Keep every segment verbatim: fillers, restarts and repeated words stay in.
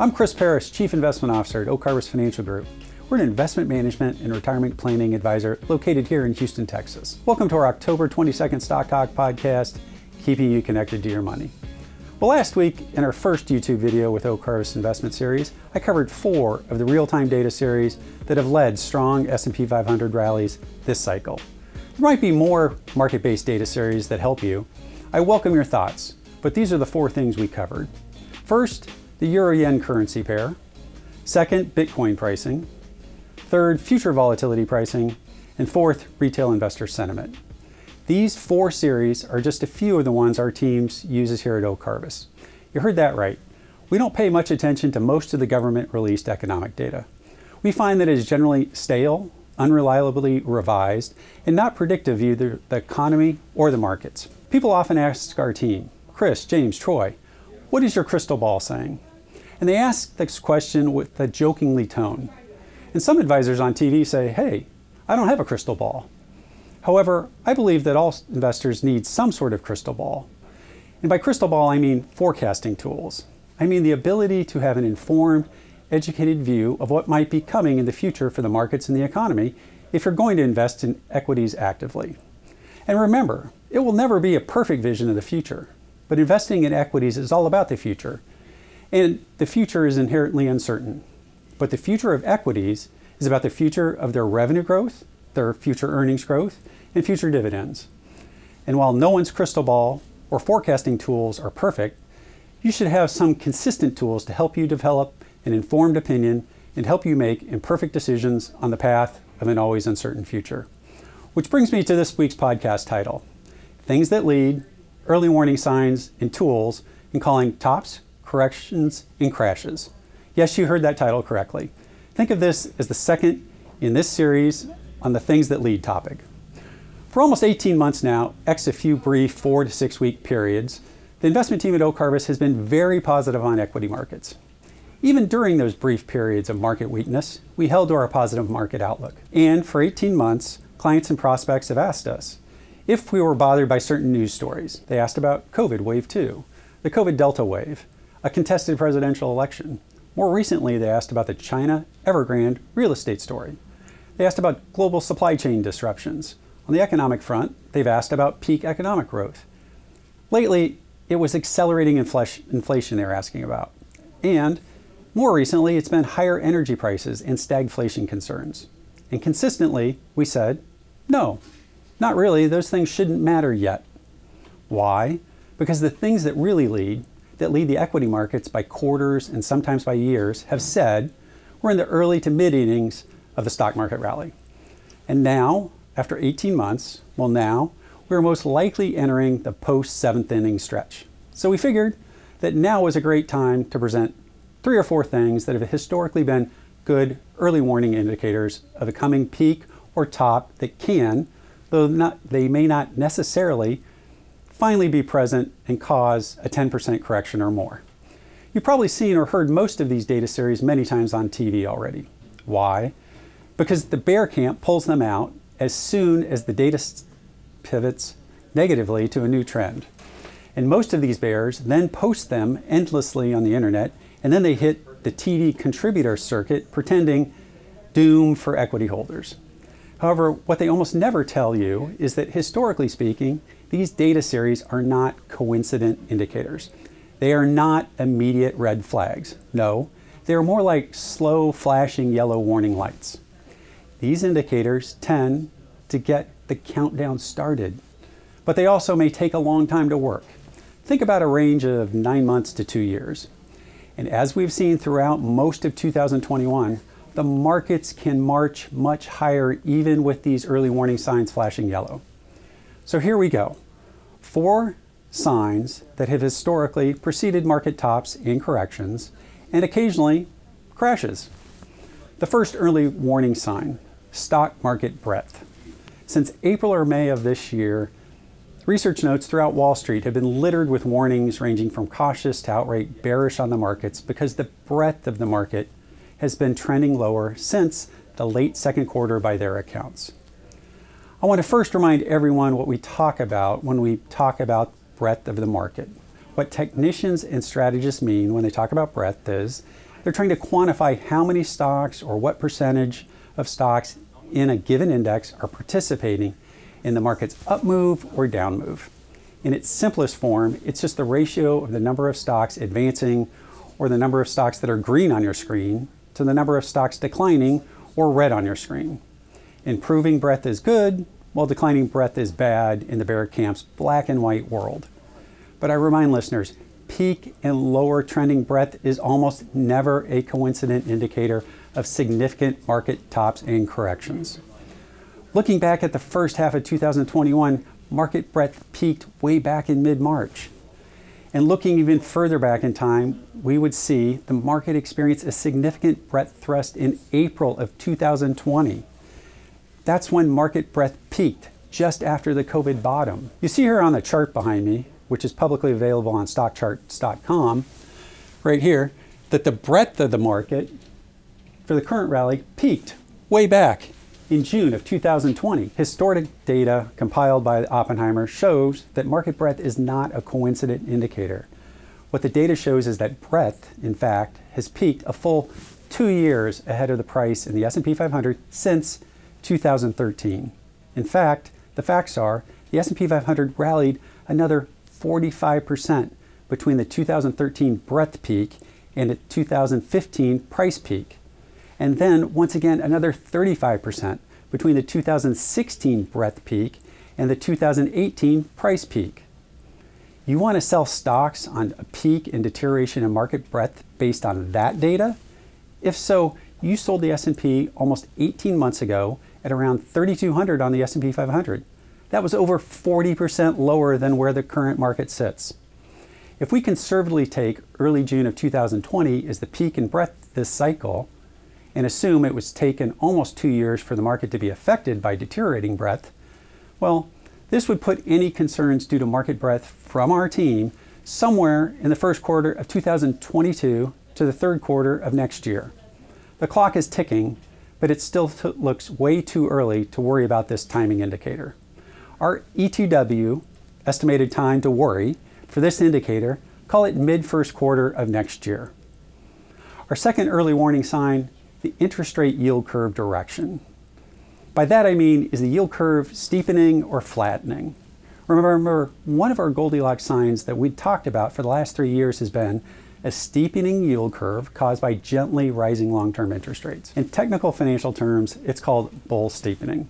I'm Chris Parrish, Chief Investment Officer at Oak Harvest Financial Group. We're an investment management and retirement planning advisor located here in Houston, Texas. Welcome to our October twenty-second Stock Talk podcast, keeping you connected to your money. Well, last week in our first YouTube video with Oak Harvest Investment Series, I covered four of the real-time data series that have led strong S and P five hundred rallies this cycle. There might be more market-based data series that help you. I welcome your thoughts, but these are the four things we covered. First, the euro-yen currency pair. Second, Bitcoin pricing. Third, future volatility pricing. And fourth, retail investor sentiment. These four series are just a few of the ones our teams uses here at Oak Harvest. You heard that right. We don't pay much attention to most of the government-released economic data. We find that it is generally stale, unreliably revised, and not predictive of either the economy or the markets. People often ask our team, Chris, James, Troy, what is your crystal ball saying? And they ask this question with a jokingly tone. And some advisors on T V say, hey, I don't have a crystal ball. However, I believe that all investors need some sort of crystal ball. And by crystal ball, I mean forecasting tools. I mean the ability to have an informed, educated view of what might be coming in the future for the markets and the economy if you're going to invest in equities actively. And remember, it will never be a perfect vision of the future, but investing in equities is all about the future. And the future is inherently uncertain. But the future of equities is about the future of their revenue growth, their future earnings growth, and future dividends. And while no one's crystal ball or forecasting tools are perfect, you should have some consistent tools to help you develop an informed opinion and help you make imperfect decisions on the path of an always uncertain future. Which brings me to this week's podcast title, Things That Lead, Early Warning Signs, and Tools in Calling Tops, Corrections, and Crashes. Yes, you heard that title correctly. Think of this as the second in this series on the Things That Lead topic. For almost eighteen months now, x a few brief four to six week periods, the investment team at Oak Harvest has been very positive on equity markets. Even during those brief periods of market weakness, we held to our positive market outlook. And for eighteen months, clients and prospects have asked us if we were bothered by certain news stories. They asked about COVID wave two, the COVID Delta wave, a contested presidential election. More recently, they asked about the China Evergrande real estate story. They asked about global supply chain disruptions. On the economic front, they've asked about peak economic growth. Lately, it was accelerating inflation they were asking about. And more recently, it's been higher energy prices and stagflation concerns. And consistently, we said, no, not really. Those things shouldn't matter yet. Why? Because the things that really lead, that lead the equity markets by quarters and sometimes by years, have said we're in the early to mid-innings of the stock market rally. And now, after eighteen months, well now, we're most likely entering the post-seventh inning stretch. So we figured that now was a great time to present three or four things that have historically been good early warning indicators of a coming peak or top that can, though not, they may not necessarily, finally be present and cause a ten percent correction or more. You've probably seen or heard most of these data series many times on T V already. Why? Because the bear camp pulls them out as soon as the data pivots negatively to a new trend. And most of these bears then post them endlessly on the internet, and then they hit the T V contributor circuit pretending doom for equity holders. However, what they almost never tell you is that historically speaking, these data series are not coincident indicators. They are not immediate red flags. No, they are more like slow flashing yellow warning lights. These indicators tend to get the countdown started, but they also may take a long time to work. Think about a range of nine months to two years. And as we've seen throughout most of two thousand twenty-one, the markets can march much higher even with these early warning signs flashing yellow. So here we go. Four signs that have historically preceded market tops and corrections, and occasionally crashes. The first early warning sign, stock market breadth. Since April or May of this year, research notes throughout Wall Street have been littered with warnings ranging from cautious to outright bearish on the markets because the breadth of the market has been trending lower since the late second quarter by their accounts. I want to first remind everyone what we talk about when we talk about breadth of the market. What technicians and strategists mean when they talk about breadth is They're trying to quantify how many stocks or what percentage of stocks in a given index are participating in the market's up move or down move. In its simplest form, it's just the ratio of the number of stocks advancing or the number of stocks that are green on your screen to the number of stocks declining or red on your screen. Improving breadth is good, while declining breadth is bad in the bear camp's black and white world. But I remind listeners, peak and lower trending breadth is almost never a coincident indicator of significant market tops and corrections. Looking back at the first half of two thousand twenty-one, market breadth peaked way back in mid-March. And looking even further back in time, we would see the market experience a significant breadth thrust in April of two thousand twenty. That's when market breadth peaked, just after the COVID bottom. You see here on the chart behind me, which is publicly available on stock charts dot com, right here, that the breadth of the market for the current rally peaked way back in June of two thousand twenty. Historic data compiled by Oppenheimer shows that market breadth is not a coincident indicator. What the data shows is that breadth, in fact, has peaked a full two years ahead of the price in the S and P five hundred since two thousand thirteen. In fact, the facts are the S and P five hundred rallied another forty-five percent between the two thousand thirteen breadth peak and the two thousand fifteen price peak. And then, once again, another thirty-five percent between the two thousand sixteen breadth peak and the two thousand eighteen price peak. You want to sell stocks on a peak in deterioration in market breadth based on that data? If so, you sold the S and P almost eighteen months ago at around thirty-two hundred on the S and P five hundred. That was over forty percent lower than where the current market sits. If we conservatively take early June of two thousand twenty as the peak in breadth this cycle, and assume it was taken almost two years for the market to be affected by deteriorating breadth, well, this would put any concerns due to market breadth from our team somewhere in the first quarter of two thousand twenty-two to the third quarter of next year. The clock is ticking, but it still t- looks way too early to worry about this timing indicator. Our E two W, estimated time to worry, for this indicator, call it mid-first quarter of next year. Our second early warning sign, the interest rate yield curve direction. By that I mean, is the yield curve steepening or flattening? Remember, one of our Goldilocks signs that we talked about for the last three years has been a steepening yield curve caused by gently rising long-term interest rates. In technical financial terms, it's called bull steepening.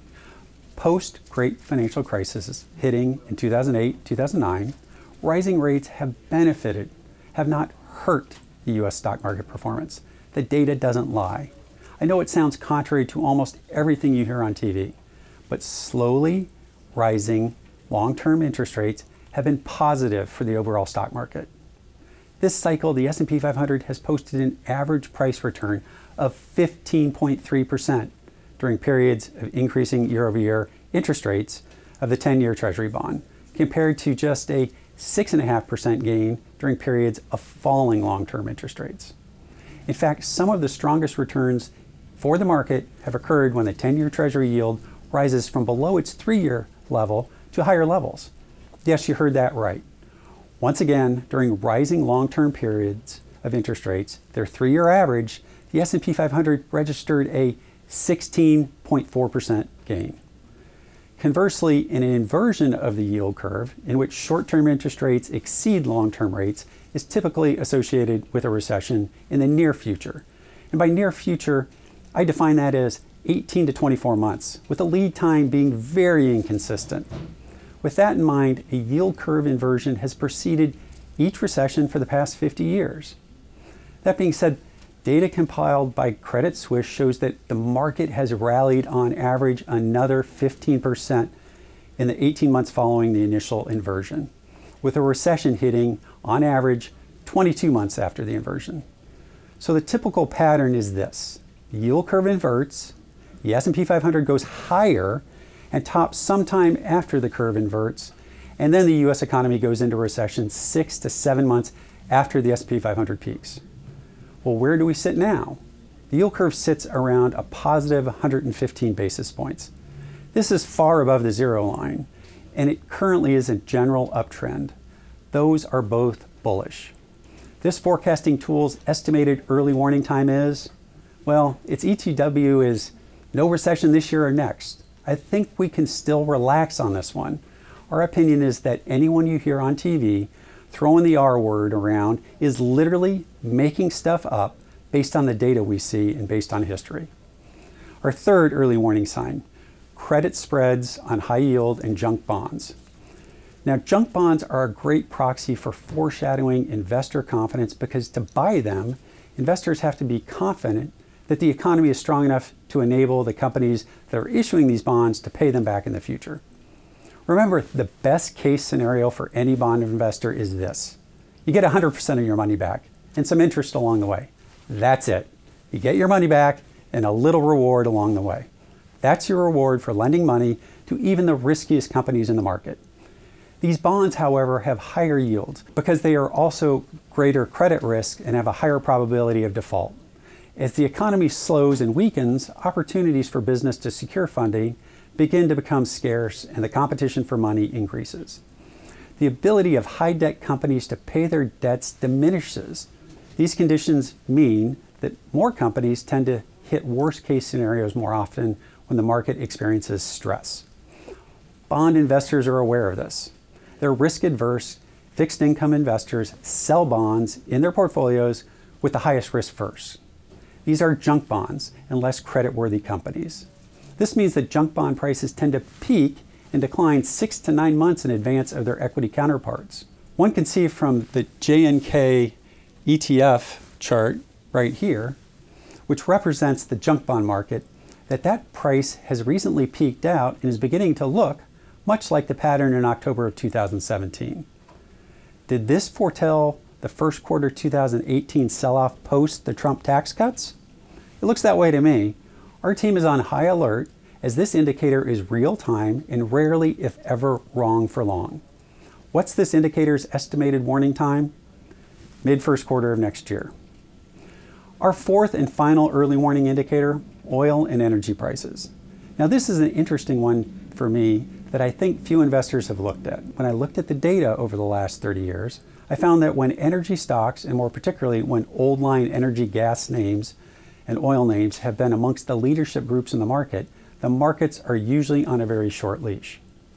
Post-Great Financial Crisis hitting in two thousand eight, two thousand nine, rising rates have benefited, have not hurt the U S stock market performance. The data doesn't lie. I know it sounds contrary to almost everything you hear on T V, but slowly rising long-term interest rates have been positive for the overall stock market. This cycle, the S and P five hundred has posted an average price return of fifteen point three percent during periods of increasing year-over-year interest rates of the ten-year Treasury bond, compared to just a six point five percent gain during periods of falling long-term interest rates. In fact, some of the strongest returns for the market have occurred when the ten-year Treasury yield rises from below its three-year level to higher levels. Yes, you heard that right. Once again, during rising long-term periods of interest rates, their three-year average, the S and P five hundred registered a sixteen point four percent gain. Conversely, in an inversion of the yield curve, in which short-term interest rates exceed long-term rates, is typically associated with a recession in the near future. And by near future, I define that as eighteen to twenty-four months, with the lead time being very inconsistent. With that in mind, a yield curve inversion has preceded each recession for the past fifty years. That being said, data compiled by Credit Suisse shows that the market has rallied on average another fifteen percent in the eighteen months following the initial inversion, with a recession hitting, on average, twenty-two months after the inversion. So the typical pattern is this. The yield curve inverts, the S and P five hundred goes higher and tops sometime after the curve inverts, and then the U S economy goes into recession six to seven months after the S and P five hundred peaks. Well, where do we sit now? The yield curve sits around a positive one hundred fifteen basis points. This is far above the zero line, and it currently is a general uptrend. Those are both bullish. This forecasting tool's estimated early warning time is, well, its E T W is no recession this year or next. I think we can still relax on this one. Our opinion is that anyone you hear on T V throwing the R word around is literally making stuff up based on the data we see and based on history. Our third early warning sign, credit spreads on high yield and junk bonds. Now, junk bonds are a great proxy for foreshadowing investor confidence because to buy them, investors have to be confident that the economy is strong enough to enable the companies that are issuing these bonds to pay them back in the future. Remember, the best case scenario for any bond investor is this. You get one hundred percent of your money back and some interest along the way. That's it. You get your money back and a little reward along the way. That's your reward for lending money to even the riskiest companies in the market. These bonds, however, have higher yields because they are also greater credit risk and have a higher probability of default. As the economy slows and weakens, opportunities for business to secure funding begin to become scarce and the competition for money increases. The ability of high debt companies to pay their debts diminishes. These conditions mean that more companies tend to hit worst case scenarios more often when the market experiences stress. Bond investors are aware of this. They're risk adverse. Fixed income investors sell bonds in their portfolios with the highest risk first. These are junk bonds and less creditworthy companies. This means that junk bond prices tend to peak and decline six to nine months in advance of their equity counterparts. One can see from the J N K E T F chart right here, which represents the junk bond market, that that price has recently peaked out and is beginning to look much like the pattern in October of two thousand seventeen. Did this foretell the first quarter two thousand eighteen sell-off post the Trump tax cuts? It looks that way to me. Our team is on high alert as this indicator is real time and rarely, if ever, wrong for long. What's this indicator's estimated warning time? Mid first quarter of next year. Our fourth and final early warning indicator, oil and energy prices. Now this is an interesting one for me that I think few investors have looked at. When I looked at the data over the last thirty years, I found that when energy stocks, and more particularly when old line energy gas names and oil names have been amongst the leadership groups in the market, the markets are usually on a very short leash.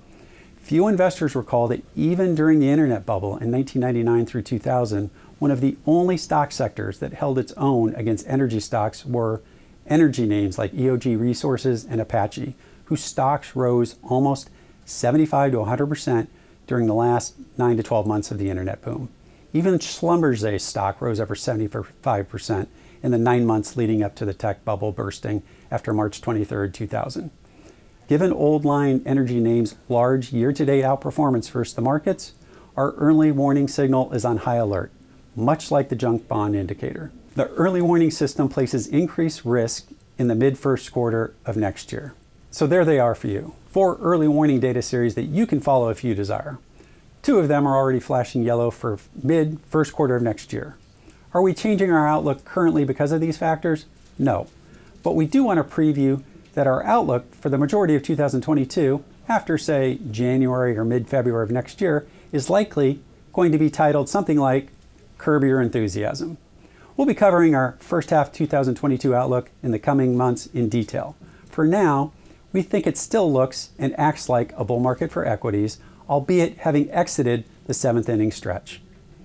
Few investors recall that even during the internet bubble in nineteen ninety-nine through two thousand, one of the only stock sectors that held its own against energy stocks were energy names like E O G Resources and Apache, whose stocks rose almost seventy-five to one hundred percent during the last nine to twelve months of the internet boom. Even Schlumberger's stock rose over seventy-five percent in the nine months leading up to the tech bubble bursting after March twenty-third, two thousand. Given old line energy names' large year-to-date outperformance versus the markets, our early warning signal is on high alert, much like the junk bond indicator. The early warning system places increased risk in the mid-first quarter of next year. So there they are for you. Four early warning data series that you can follow if you desire. Two of them are already flashing yellow for mid-first quarter of next year. Are we changing our outlook currently because of these factors? No. But we do want to preview that our outlook for the majority of two thousand twenty-two, after say January or mid-February of next year, is likely going to be titled something like Curb Your Enthusiasm. We'll be covering our first half two thousand twenty-two outlook in the coming months in detail. For now, we think it still looks and acts like a bull market for equities, albeit having exited the seventh inning stretch.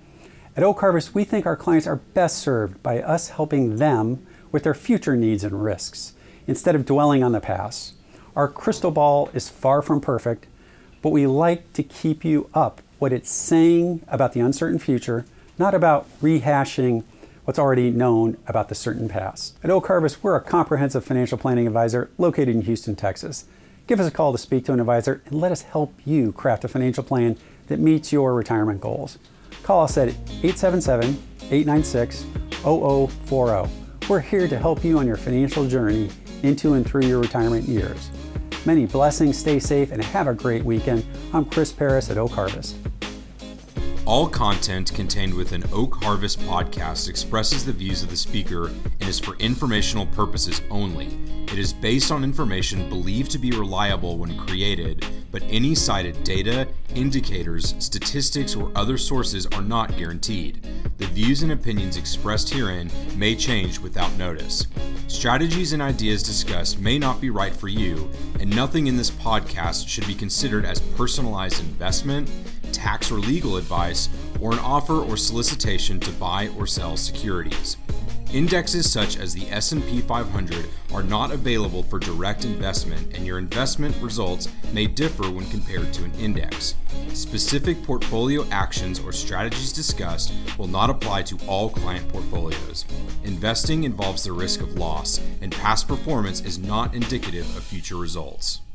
At Oak Harvest, we think our clients are best served by us helping them with their future needs and risks, instead of dwelling on the past. Our crystal ball is far from perfect, but we like to keep you up what it's saying about the uncertain future, not about rehashing what's already known about the certain past. At Oak Harvest, we're a comprehensive financial planning advisor located in Houston, Texas. Give us a call to speak to an advisor and let us help you craft a financial plan that meets your retirement goals. Call us at eight seven seven, eight nine six, zero zero four zero. We're here to help you on your financial journey into and through your retirement years. Many blessings, stay safe, and have a great weekend. I'm Chris Paris at Oak Harvest. All content contained within Oak Harvest Podcast expresses the views of the speaker and is for informational purposes only. It is based on information believed to be reliable when created, but any cited data, indicators, statistics, or other sources are not guaranteed. The views and opinions expressed herein may change without notice. Strategies and ideas discussed may not be right for you, and nothing in this podcast should be considered as personalized investment, tax or legal advice, or an offer or solicitation to buy or sell securities. Indexes such as the S and P five hundred are not available for direct investment, and your investment results may differ when compared to an index. Specific portfolio actions or strategies discussed will not apply to all client portfolios. Investing involves the risk of loss, and past performance is not indicative of future results.